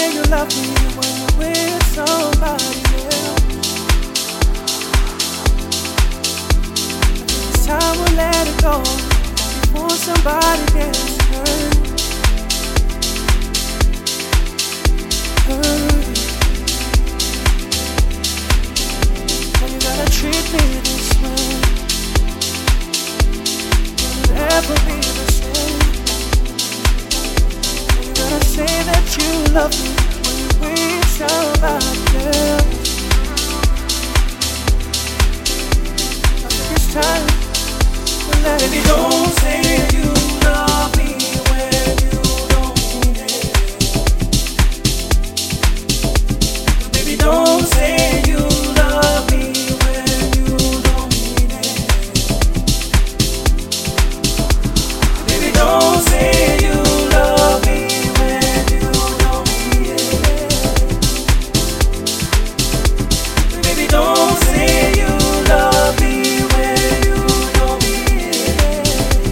say you love me when you're with somebody else. This time we'll let it go before somebody gets hurt. When you gotta treat me this way, will it ever be the same? When you gotta say that you love me when you with somebody else. I think it's time to let it go. Don't say you love me when you don't mean it. Baby, don't say you love me when you don't mean it. Baby, don't say you love me when you don't mean it. Baby, don't say you love me when you don't mean it.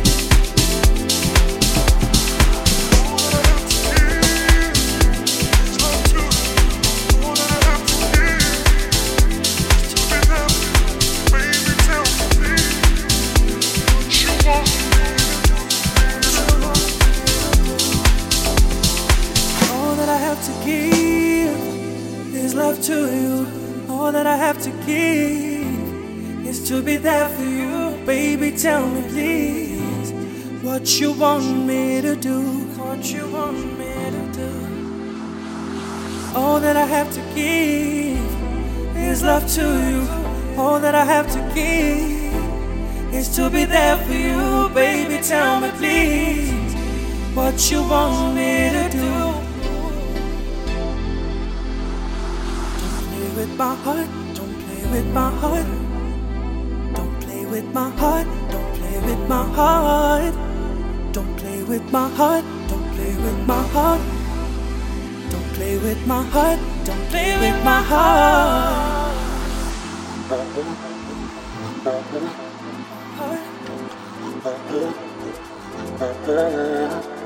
All that I have to give is love to you. All that I have to give is to be there for you. Baby, tell me please what you want me to do. What you want me to do. All that I have to give is love to you. All that I have to give is to be there for you. Baby, tell me please what you want me to do. Don't play with my heart. Don't play with my heart. Don't play with my heart. Don't play with my heart. Don't play with my heart. Don't play with my heart. Don't play with my heart. Don't play with my heart.